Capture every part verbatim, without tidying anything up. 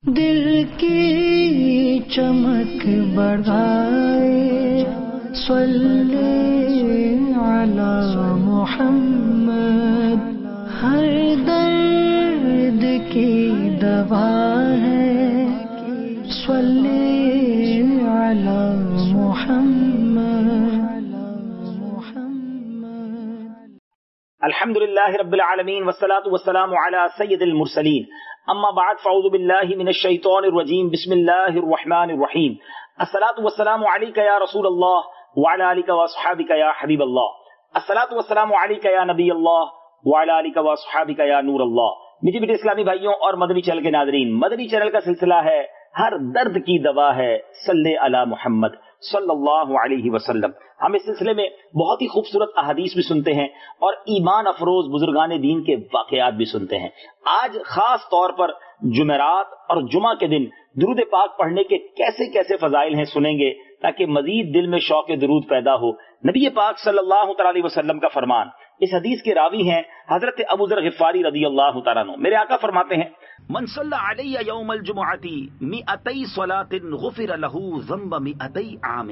دل کی چمک بڑھائے صلی علی محمد، ہر درد کی دوا ہے صلی علی محمد۔ الحمدللہ رب العالمین والصلاة والسلام علی سید المرسلین، اما بعد فاعوذ باللہ من الشیطان الرجیم، بسم اللہ الرحمن الرحیم۔ الصلاة والسلام علیک یا رسول اللہ وعلی آلک واصحابک یا حبیب اللہ، الصلاة والسلام علیک یا نبی اللہ وعلی آلک واصحابک یا نور اللہ۔ میٹھے میٹھے اسلامی بھائیوں اور مدنی چینل کے ناظرین، مدنی چینل کا سلسلہ ہے ہر درد کی دوا ہے صلی علی محمد صلی اللہ علیہ وسلم۔ ہم اس سلسلے میں بہت ہی خوبصورت احادیث بھی سنتے ہیں اور ایمان افروز بزرگان دین کے واقعات بھی سنتے ہیں۔ آج خاص طور پر جمعرات اور جمعہ کے دن درود پاک پڑھنے کے کیسے کیسے فضائل ہیں سنیں گے، تاکہ مزید دل میں شوق درود پیدا ہو۔ نبی پاک صلی اللہ تعالی علیہ وسلم کا فرمان، اس حدیث کے راوی ہیں حضرت ابو ذر غفاری رضی اللہ تعالیٰ عنہ۔ میرے آقا فرماتے ہیں، من صلی علی یوم الجمعۃ مئتی صلاۃ غفر لہ ذنب مئتی عام۔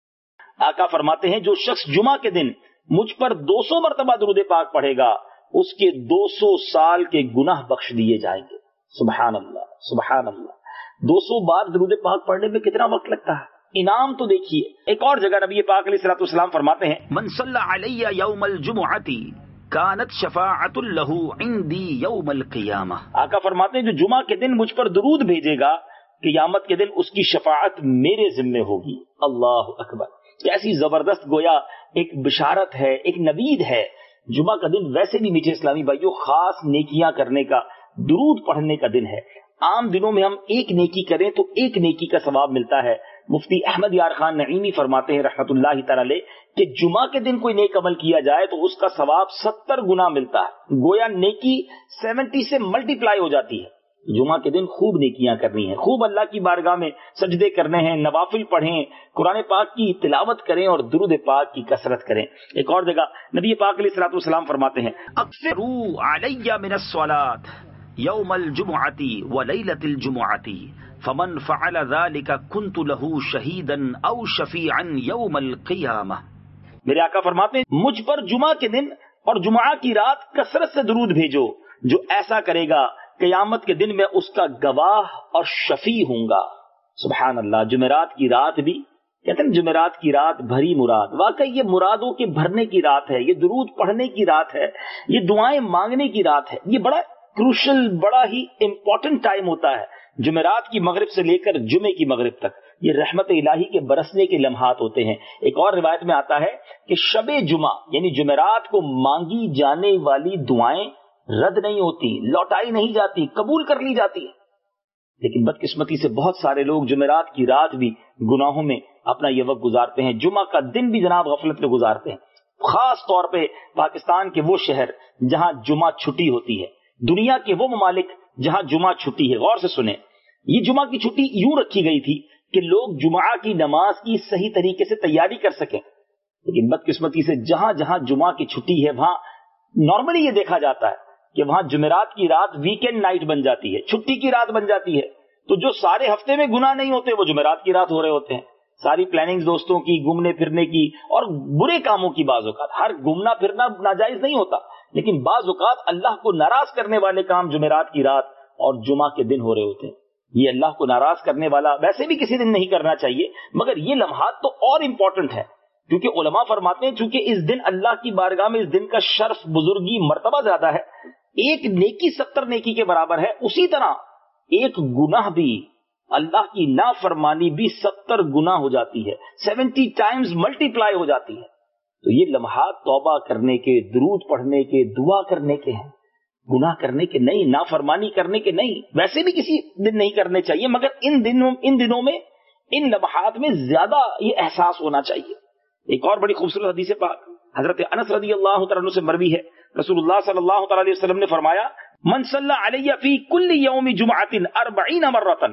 آقا فرماتے ہیں جو شخص جمعہ کے دن مجھ پر دو سو مرتبہ درود پاک پڑھے گا، اس کے دو سو سال کے گناہ بخش دیے جائیں گے۔ سبحان اللہ سبحان اللہ۔ دو سو بار درود پاک پڑھنے میں کتنا وقت لگتا ہے؟ انعام تو دیکھیے۔ ایک اور جگہ نبی پاک علیہ الصلوۃ والسلام فرماتے ہیں، من صلی علی یوم الجمعۃ کانت شفاعۃ لہ عندی یوم القیامہ۔ آقا فرماتے ہیں جو جمعہ کے دن مجھ پر درود بھیجے گا، قیامت کے دن اس کی شفاعت میرے ذمے ہوگی۔ اللہ اکبر، کیسی زبردست گویا ایک بشارت ہے، ایک نوید ہے۔ جمعہ کا دن ویسے بھی میٹھے اسلامی بھائیوں خاص نیکیاں کرنے کا، درود پڑھنے کا دن ہے۔ عام دنوں میں ہم ایک نیکی کریں تو ایک نیکی کا ثواب ملتا ہے۔ مفتی احمد یار خان نعیمی فرماتے ہیں رحمۃ اللہ تعالی کہ جمعہ کے دن کوئی نیک عمل کیا جائے تو اس کا ثواب ستر گنا ملتا ہے، گویا نیکی سیونٹی سے ملٹی پلائی ہو جاتی ہے۔ جمعہ کے دن خوب نیکیاں کرنی ہیں، خوب اللہ کی بارگاہ میں سجدے کرنے ہیں، نوافل پڑھیں، قرآن پاک کی تلاوت کریں اور درود پاک کی کثرت کریں۔ ایک اور جگہ نبی پاک علیہ الصلوۃ والسلام فرماتے ہیں، اکثروا علی من الصلاۃ یوم الجمعۃ ولیلۃ الجمعۃ فمن فعل ذلك كنت له شہیدا او شفیعا یوم القیامہ۔ میرے آقا فرماتے ہیں مجھ پر جمعہ کے دن اور جمعہ کی رات کثرت سے درود بھیجو، جو ایسا کرے گا قیامت کے دن میں اس کا گواہ اور شفیع ہوں گا۔ سبحان اللہ۔ جمعرات کی رات بھی کہتے ہیں جمعرات کی رات بھری مراد، واقعی یہ مرادوں کے بھرنے کی رات ہے، یہ درود پڑھنے کی رات ہے، یہ دعائیں مانگنے کی رات ہے۔ یہ بڑا کروشل، بڑا ہی امپورٹنٹ ٹائم ہوتا ہے جمعرات کی مغرب سے لے کر جمعے کی مغرب تک۔ یہ رحمت الہی کے برسنے کے لمحات ہوتے ہیں۔ ایک اور روایت میں آتا ہے کہ شب جمعہ یعنی جمعرات کو مانگی جانے والی دعائیں رد نہیں ہوتی، لوٹائی نہیں جاتی، قبول کر لی جاتی ہے۔ لیکن بدقسمتی سے بہت سارے لوگ جمعرات کی رات بھی گناہوں میں اپنا یہ وقت گزارتے ہیں، جمعہ کا دن بھی جناب غفلت میں گزارتے ہیں۔ خاص طور پہ پاکستان کے وہ شہر جہاں جمعہ چھٹی ہوتی ہے، دنیا کے وہ ممالک جہاں جمعہ چھٹی ہے۔ غور سے سنیں، یہ جمعہ کی چھٹی یوں رکھی گئی تھی کہ لوگ جمعہ کی نماز کی صحیح طریقے سے تیاری کر سکیں، لیکن بدقسمتی سے جہاں جہاں جمعہ کی چھٹی ہے وہاں نارملی یہ دیکھا جاتا ہے کہ وہاں جمعرات کی رات ویکینڈ نائٹ بن جاتی ہے، چھٹی کی رات بن جاتی ہے۔ تو جو سارے ہفتے میں گناہ نہیں ہوتے وہ جمعرات کی رات ہو رہے ہوتے ہیں۔ ساری پلاننگ دوستوں کی، گھومنے پھرنے کی اور برے کاموں کی، بعض اوقات ہر گھومنا پھرنا ناجائز نہیں ہوتا، لیکن بعض اوقات اللہ کو ناراض کرنے والے کام جمعرات کی رات اور جمعہ کے دن ہو رہے ہوتے ہیں۔ یہ اللہ کو ناراض کرنے والا ویسے بھی کسی دن نہیں کرنا چاہیے، مگر یہ لمحات تو اور امپورٹنٹ ہے، کیونکہ علماء فرماتے ہیں چونکہ اس دن اللہ کی بارگاہ میں اس دن کا شرف، بزرگی، مرتبہ زیادہ ہے۔ ایک نیکی ستر نیکی کے برابر ہے، اسی طرح ایک گناہ بھی، اللہ کی نافرمانی بھی ستر گناہ ہو جاتی ہے، سیونٹی ٹائمز ملٹی پلائی ہو جاتی ہے۔ تو یہ لمحات توبہ کرنے کے، درود پڑھنے کے، دعا کرنے کے ہیں، گناہ کرنے کے نہیں، نافرمانی کرنے کے نہیں۔ ویسے بھی کسی دن نہیں کرنے چاہیے، مگر ان دنوں ان دنوں میں ان لمحات میں زیادہ یہ احساس ہونا چاہیے۔ ایک اور بڑی خوبصورت حدیث پاک حضرت انس رضی اللہ تعالیٰ عنہ سے مروی ہے، رسول اللہ صلی اللہ تعالیٰ علیہ وسلم نے فرمایا، من صلی علی فی کل یوم جمعۃ اربعین مرۃ،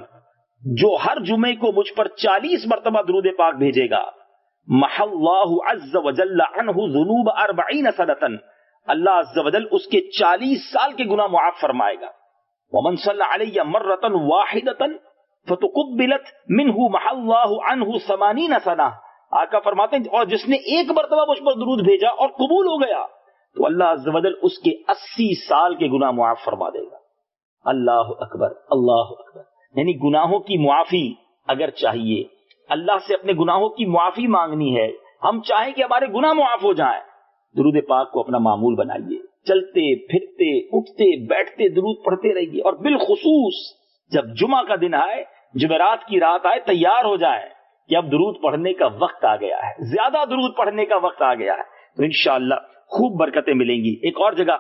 جو ہر جمعے کو مجھ پر چالیس مرتبہ درود پاک بھیجے گا، محى اللہ عز وجل عنہ ذنوب اربعین سنۃ، اللہ عز و جل اس کے چالیس سال کے گناہ معاف فرمائے گا۔ ومن صلی علی مرۃ واحدۃ فتقبلت منہ محى اللہ عنہ ثمانین سنہ. آقا فرماتے ہیں اور جس نے ایک مرتبہ مجھ پر درود بھیجا اور قبول ہو گیا تو اللہ عز و جل اس کے اسی سال کے گناہ معاف فرما دے گا. اللہ اکبر اللہ اکبر. یعنی گناہوں کی معافی اگر چاہیے, اللہ سے اپنے گناہوں کی معافی مانگنی ہے, ہم چاہیں کہ ہمارے گناہ معاف ہو جائیں, درود پاک کو اپنا معمول بنائیے. چلتے پھرتے اٹھتے بیٹھتے درود پڑھتے رہیے, اور بالخصوص جب جمعہ کا دن آئے, جمعرات کی رات آئے, تیار ہو جائیں کہ اب درود پڑھنے کا وقت آ گیا ہے, زیادہ درود پڑھنے کا وقت آ گیا ہے, تو انشاءاللہ خوب برکتیں ملیں گی. ایک اور جگہ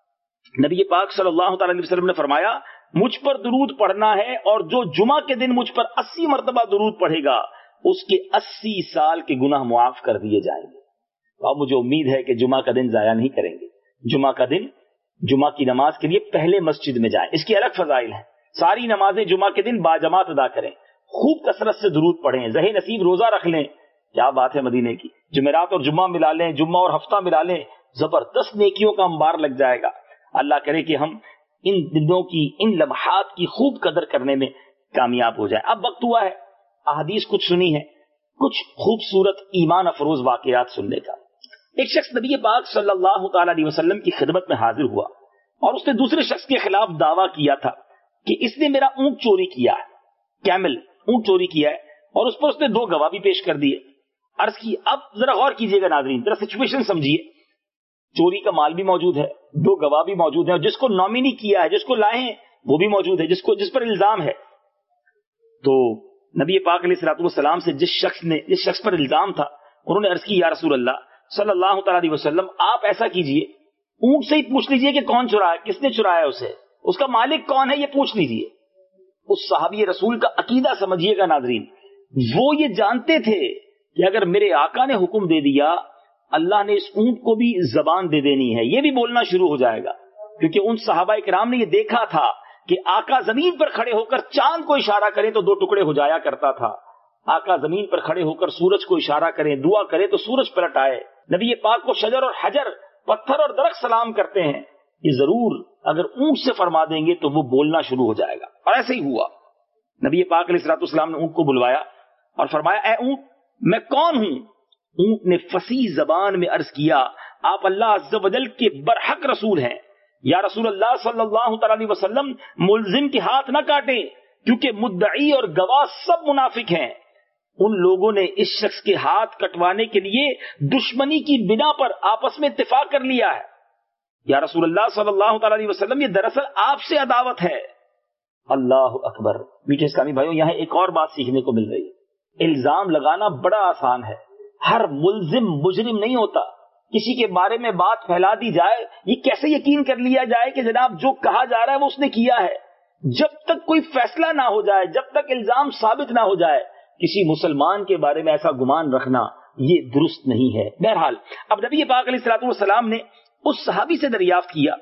نبی پاک صلی اللہ تعالی علیہ وسلم نے فرمایا مجھ پر درود پڑھنا ہے, اور جو جمعہ کے دن مجھ پر اسی مرتبہ درود پڑھے گا اس کے اسی سال کے گناہ معاف کر دیے جائیں گے. تو اب مجھے امید ہے کہ جمعہ کا دن ضائع نہیں کریں گے. جمعہ کا دن جمعہ کی نماز کے لیے پہلے مسجد میں جائیں, اس کی الگ فضائل ہیں. ساری نمازیں جمعہ کے دن باجماعت ادا کریں, خوب کثرت سے درود پڑھیں, زہے نصیب روزہ رکھ لیں. کیا بات ہے مدینے کی, جمعرات اور جمعہ ملا لیں, جمعہ اور ہفتہ ملا لیں, زبردست نیکیوں کا انبار لگ جائے گا. اللہ کرے کہ ہم ان دنوں کی ان لمحات کی خوب قدر کرنے میں کامیاب ہو جائیں. اب وقت ہوا ہے احادیث کچھ سنی ہے, کچھ خوبصورت ایمان افروز واقعات سننے کا. ایک شخص نبی پاک صلی اللہ تعالی علیہ وسلم کی خدمت میں حاضر ہوا اور اس نے دوسرے شخص کے خلاف دعویٰ کیا تھا کہ اس نے میرا اونٹ چوری کیا ہے, کیمل اونٹ چوری کیا ہے, اور اس پر اس نے دو گواہ بھی پیش کر دیے. عرض کی اب ذرا غور کیجئے گا ناظرین, ذرا سچویشن سمجھیے. چوری کا مال بھی موجود ہے, دو گواہ بھی موجود ہیں, اور جس کو نامینی کیا ہے, جس کو لائے ہیں وہ بھی موجود ہے, جس کو جس پر الزام ہے. تو نبی پاک علیہ الصلوۃ والسلام سے جس شخص نے جس شخص پر الزام تھا انہوں نے عرض کی یا رسول اللہ صلی اللہ تعالی علیہ وسلم آپ ایسا کیجئے اونٹ سے ہی پوچھ لیجئے کہ کون چرایا, کس نے چرایا اسے, اس کا مالک کون ہے یہ پوچھ لیجئے. اس صحابی رسول کا عقیدہ سمجھیے گا ناظرین, وہ یہ جانتے تھے کہ اگر میرے آقا نے حکم دے دیا اللہ نے اس اونٹ کو بھی زبان دے دینی ہے, یہ بھی بولنا شروع ہو جائے گا. کیونکہ ان صحابہ کرام نے یہ دیکھا تھا کہ آقا زمین پر کھڑے ہو کر چاند کو اشارہ کرے تو دو ٹکڑے ہو جایا کرتا تھا, آقا زمین پر کھڑے ہو کر سورج کو اشارہ کریں, دعا کرے تو سورج پلٹ آئے. نبی پاک کو شجر اور حجر, پتھر اور درخت سلام کرتے ہیں. یہ ضرور اگر اونٹ سے فرما دیں گے تو وہ بولنا شروع ہو جائے گا. اور ایسے ہی ہوا. نبی پاک علیہ الصلوۃ والسلام نے اونٹ کو بلوایا اور فرمایا اے اونٹ میں کون ہوں؟ اونٹ نے فصیح زبان میں عرض کیا آپ اللہ عز و جل کے برحق رسول ہیں. یا رسول اللہ صلی اللہ تعالی علیہ وسلم ملزم کے ہاتھ نہ کاٹیں کیونکہ مدعی اور گواہ سب منافق ہیں. ان لوگوں نے اس شخص کے ہاتھ کٹوانے کے لیے دشمنی کی بنا پر آپس میں اتفاق کر لیا ہے. یا رسول اللہ صلی اللہ تعالی علیہ وسلم یہ دراصل آپ سے عداوت ہے. اللہ اکبر. میٹھے اسلامی بھائیوں یہاں ایک اور بات سیکھنے کو مل رہی ہے. الزام لگانا بڑا آسان ہے, ہر ملزم مجرم نہیں ہوتا. کسی کے بارے میں بات پھیلا دی جائے, یہ کیسے یقین کر لیا جائے کہ جناب جو کہا جا رہا ہے وہ اس نے کیا ہے؟ جب تک کوئی فیصلہ نہ ہو جائے, جب تک الزام ثابت نہ ہو جائے, کسی مسلمان کے بارے میں ایسا گمان رکھنا یہ درست نہیں ہے. بہرحال اب نبی پاک علیہ الصلوۃ والسلام نے اس صحابی سے دریافت کیا,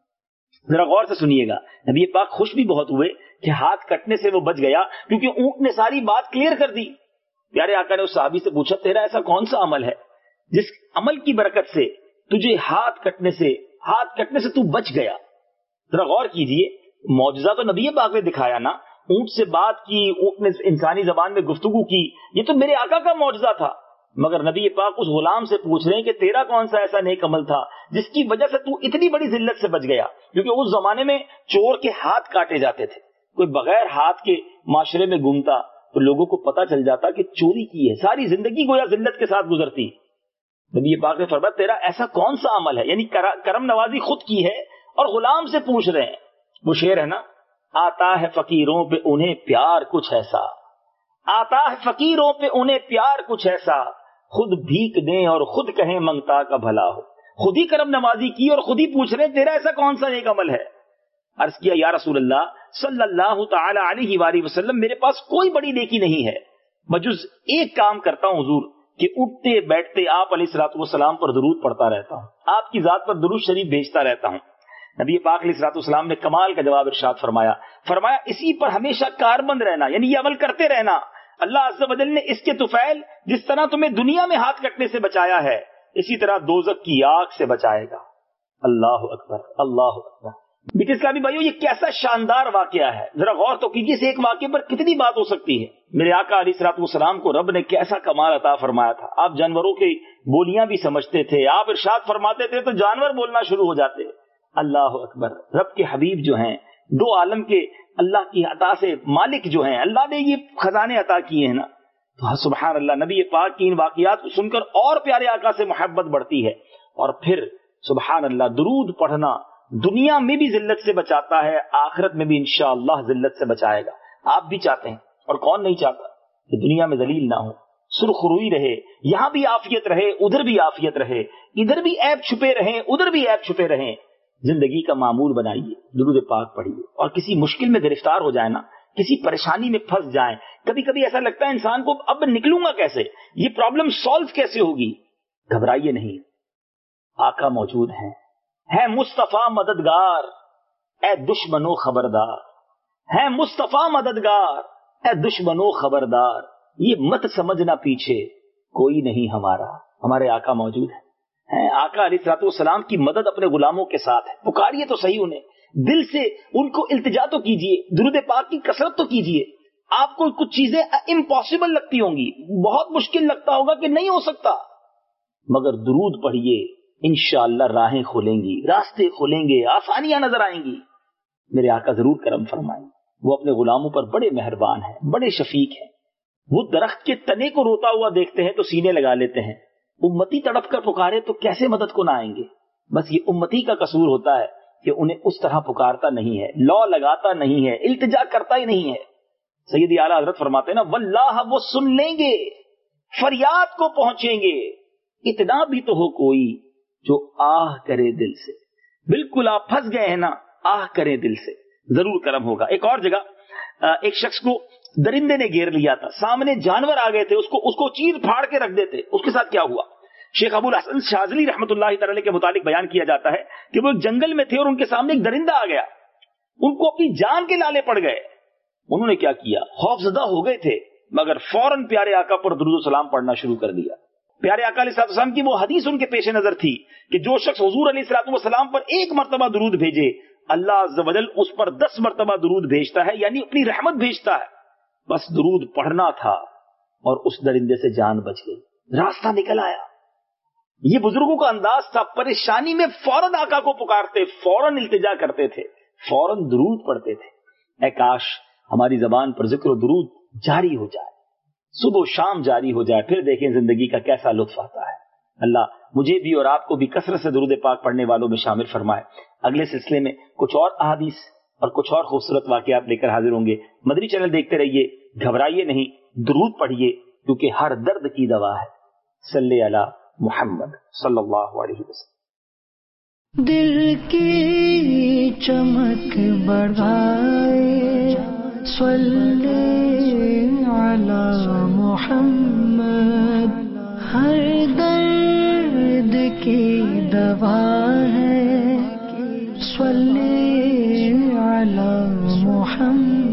ذرا غور سے سنیے گا. نبی پاک خوش بھی بہت ہوئے کہ ہاتھ کٹنے سے وہ بچ گیا کیونکہ اونٹ نے ساری بات کلیئر کر دی. پیارے آقا نے اس صحابی سے پوچھا تیرا ایسا کون سا عمل ہے جس عمل کی برکت سے تجھے ہاتھ کٹنے سے ہاتھ کٹنے سے تو بچ گیا؟ ذرا غور کیجئے, معجزہ تو نبی پاک نے دکھایا نا, اونٹ سے بات کی, اونٹ نے انسانی زبان میں گفتگو کی, یہ تو میرے آقا کا معجزہ تھا. مگر نبی پاک اس غلام سے پوچھ رہے ہیں کہ تیرا کون سا ایسا نیک عمل تھا جس کی وجہ سے تو اتنی بڑی ذلت سے بچ گیا؟ کیونکہ اس زمانے میں چور کے ہاتھ کاٹے جاتے تھے. کوئی بغیر ہاتھ کے معاشرے میں گھومتا تو لوگوں کو پتا چل جاتا کہ چوری کی ہے, ساری زندگی گویا ذلت کے ساتھ گزرتی. نبی پاک نے فرمایا تیرا ایسا کون سا عمل ہے, یعنی کرم نوازی خود کی ہے اور غلام سے پوچھ رہے ہیں. وہ شعر ہے نا, آتا ہے فقیروں پہ انہیں پیار کچھ ایسا, آتا ہے فقیروں پہ انہیں پیار کچھ ایسا, خود بھیک دیں اور خود کہیں منگتا کا بھلا ہو. خود ہی کرم نوازی کی اور خود ہی پوچھ رہے ہیں تیرا ایسا کون سا ایک عمل ہے. عرض کیا یا رسول اللہ صلی اللہ تعالی علیہ وآلہ وسلم میرے پاس کوئی بڑی نیکی نہیں ہے, بجز ایک کام کرتا ہوں حضور کہ اٹھتے بیٹھتے آپ علیہ الصلوۃ والسلام پر درود پڑھتا رہتا ہوں, آپ کی ذات پر درود شریف بھیجتا رہتا ہوں. نبی پاک علیہ الصلوۃ والسلام نے کمال کا جواب ارشاد فرمایا فرمایا اسی پر ہمیشہ کاربند رہنا, یعنی یہ عمل کرتے رہنا. اللہ عز و جل نے اس کے طفیل جس طرح تمہیں دنیا میں ہاتھ کٹنے سے بچایا ہے اسی طرح دوزخ کی آگ سے بچائے گا. اللہ اکبر اللہ اکبر. بیٹے اسلامی بھائیو، یہ کیسا شاندار واقعہ ہے، ذرا غور تو کیجیے، اس ایک واقعے پر کتنی بات ہو سکتی ہے۔ میرے آقا علیہ الصلوۃ والسلام کو رب نے کیسا کمال عطا فرمایا تھا، آپ جانوروں کی بولیاں بھی سمجھتے تھے، آپ ارشاد فرماتے تھے تو جانور بولنا شروع ہو جاتے۔ اللہ اکبر، رب کے حبیب جو ہیں، دو عالم کے اللہ کی عطا سے مالک جو ہیں، اللہ نے یہ خزانے عطا کیے ہیں نا، تو سبحان اللہ، نبی پاک کی ان واقعات کو سن کر اور پیارے آقا سے محبت بڑھتی ہے۔ اور پھر سبحان اللہ، درود پڑھنا دنیا میں بھی ذلت سے بچاتا ہے، آخرت میں بھی انشاءاللہ ذلت سے بچائے گا۔ آپ بھی چاہتے ہیں، اور کون نہیں چاہتا کہ دنیا میں ذلیل نہ ہو، سرخ روئی رہے، یہاں بھی عافیت رہے، ادھر بھی عافیت رہے، ادھر بھی عیب چھپے رہیں، ادھر بھی عیب چھپے رہیں۔ زندگی کا معمول بنائیے، درود پاک پڑھیے، اور کسی مشکل میں گرفتار ہو جائے نا، کسی پریشانی میں پھنس جائیں، کبھی کبھی ایسا لگتا ہے انسان کو اب نکلوں گا کیسے، یہ پرابلم سالو کیسے ہوگی، گھبرائیے نہیں، آقا موجود ہیں، ہے مصطفیٰ مددگار، اے دشمنوں خبردار، ہے مصطفیٰ مددگار، اے دشمنوں خبردار، یہ مت سمجھنا پیچھے کوئی نہیں ہمارا، ہمارے آقا موجود ہیں۔ آقا علیہ الصلوۃ والسلام کی مدد اپنے غلاموں کے ساتھ ہے، پکاریے تو صحیح انہیں، دل سے ان کو التجا تو کیجیے، درود پاک کی کثرت تو کیجیے۔ آپ کو کچھ چیزیں امپاسبل لگتی ہوں گی، بہت مشکل لگتا ہوگا کہ نہیں ہو سکتا، مگر درود پڑھیے، انشاءاللہ راہیں کھولیں گی، راستے کھولیں گے، آسانیاں نظر آئیں گی۔ میرے آقا ضرور کرم فرمائیں، وہ اپنے غلاموں پر بڑے مہربان ہیں، بڑے شفیق ہیں۔ وہ درخت کے تنے کو روتا ہوا دیکھتے ہیں تو سینے لگا لیتے ہیں، امتی تڑپ کر پکارے تو کیسے مدد کو نہ آئیں گے۔ بس یہ امتی کا قصور ہوتا ہے کہ انہیں اس طرح پکارتا نہیں ہے، لو لگاتا نہیں ہے، التجا کرتا ہی نہیں ہے۔ سیدی اعلیٰ حضرت فرماتے ہیں نا، واللہ وہ سن لیں گے، فریاد کو پہنچیں گے، اتنا بھی تو ہو کوئی جو آہ کرے دل سے۔ بالکل آپ پھنس گئے ہیں نا، آہ کرے دل سے، ضرور کرم ہوگا۔ ایک اور جگہ ایک شخص کو درندے نے گھیر لیا تھا، سامنے جانور آ گئے تھے، اس کو اس کو چیر پھاڑ کے رکھ دیتے، اس کے ساتھ کیا ہوا؟ شیخ ابو الحسن شاذلی رحمۃ اللہ تعالی کے متعلق بیان کیا جاتا ہے کہ وہ ایک جنگل میں تھے اور ان کے سامنے ایک درندہ آ گیا، ان کو اپنی جان کے لالے پڑ گئے۔ انہوں نے کیا کیا؟ خوف زدہ ہو گئے تھے، مگر فوراً پیارے آقا پر درود و سلام پڑھنا شروع کر دیا۔ پیارے آقا علیہ السلام کی وہ حدیث ان کے پیش نظر تھی کہ جو شخص حضور علیہ السلام پر ایک مرتبہ درود بھیجے، اللہ عز و جل اس پر دس مرتبہ درود بھیجتا ہے، یعنی اپنی رحمت بھیجتا ہے۔ بس درود پڑھنا تھا اور اس درندے سے جان بچ گئی، راستہ نکل آیا۔ یہ بزرگوں کا انداز تھا، پریشانی میں فوراً آقا کو پکارتے، فوراً التجا کرتے تھے، فوراً درود پڑھتے تھے۔ اے کاش ہماری زبان پر ذکر و درود جاری ہو جائے، صبح و شام جاری ہو جائے، پھر دیکھیں زندگی کا کیسا لطف آتا ہے۔ اللہ مجھے بھی اور آپ کو بھی کثرت سے درود پاک پڑھنے والوں میں شامل فرمائے۔ اگلے سلسلے میں کچھ اور احادیث اور کچھ اور خوبصورت واقعات لے کر حاضر ہوں گے۔ مدنی چینل دیکھتے رہیے، گھبرائیے نہیں، درود پڑھیے، کیونکہ ہر درد کی دوا ہے۔ صلی علی محمد صلی اللہ علیہ وسلم۔ دل کی چمک بڑھائے، صلی علی محمد، ہر درد کی دوا ہے، صلی علی محمد۔